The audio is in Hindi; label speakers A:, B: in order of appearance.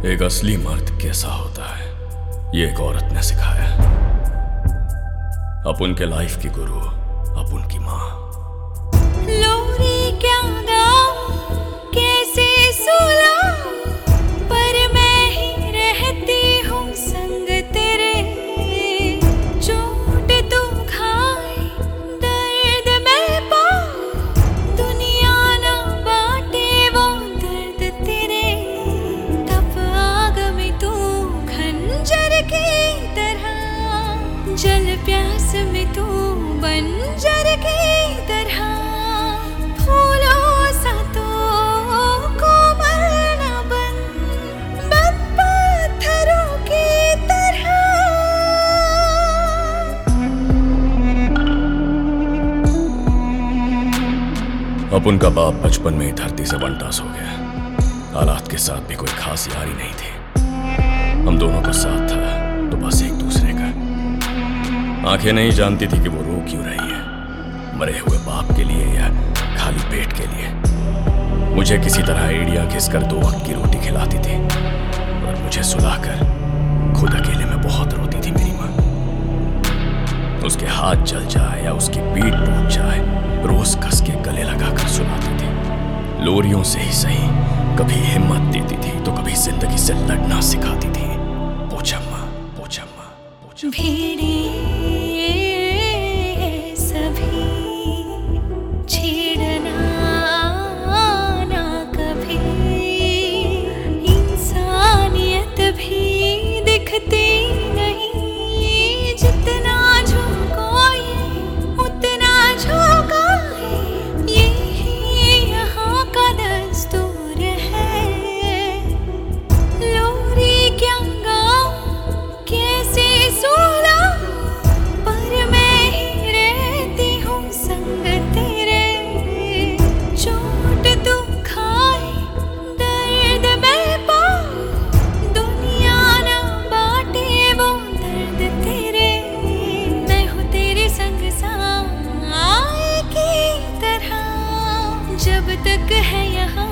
A: एक असली मर्द कैसा होता है ये एक औरत ने सिखाया। अब उनके लाइफ की गुरु, अब उनकी माँ।
B: लोरी क्या गाऊं, कैसे सुलाऊं, पर मैं ही रहती हूँ संग तेरे। चोट तू खाए, दर्द मैं पाऊं, दुनिया ना बांटे वो दर्द तेरे। तप आग में तू खंजर की तरह, जल प्यास में तू बंजर की तरह। फूलों सा तो कोमल न बन, बन पत्थरों की तरह।
A: अब उनका बाप बचपन में ही धरती से वनटास हो गया। हालात के साथ भी कोई खास यारी नहीं थी। हम दोनों का साथ था तो बस एक दूसरे का। आंखें नहीं जानती थी कि वो रो क्यों रही है, मरे हुए बाप के लिए या खाली पेट के लिए। मुझे किसी तरह एड़ियां घिसकर 2 वक्त की रोटी खिलाती थी और मुझे सुलाकर खुद अकेले में बहुत रोती थी मेरी माँ। उसके हाथ जल जाए या उसकी पीठ टूट जाए, रोज कस के गले लगाकर सुलाती थी। लोरियों से ही सही, कभी हिम्मत देती थी तो कभी जिंदगी से लड़ना सिखाती थी। पोचम्मा पोचम्मा पोचम्मा।
B: भीड़े सभी छेड़ना ना कभी, इंसानियत भी दिखती नहीं। जितना झुको ये उतना झुका है, यही यहाँ का दस्तूर है। लोरी क्या गाऊं, कैसे सुलाऊं, पर मैं ही रहती हूँ संग तेरे। चोट तू खाए, दर्द मैं पाऊं, दुनिया ना बांटे वो दर्द तेरे। मैं हूँ तेरे संग साए की तरह, जब तक है यहाँ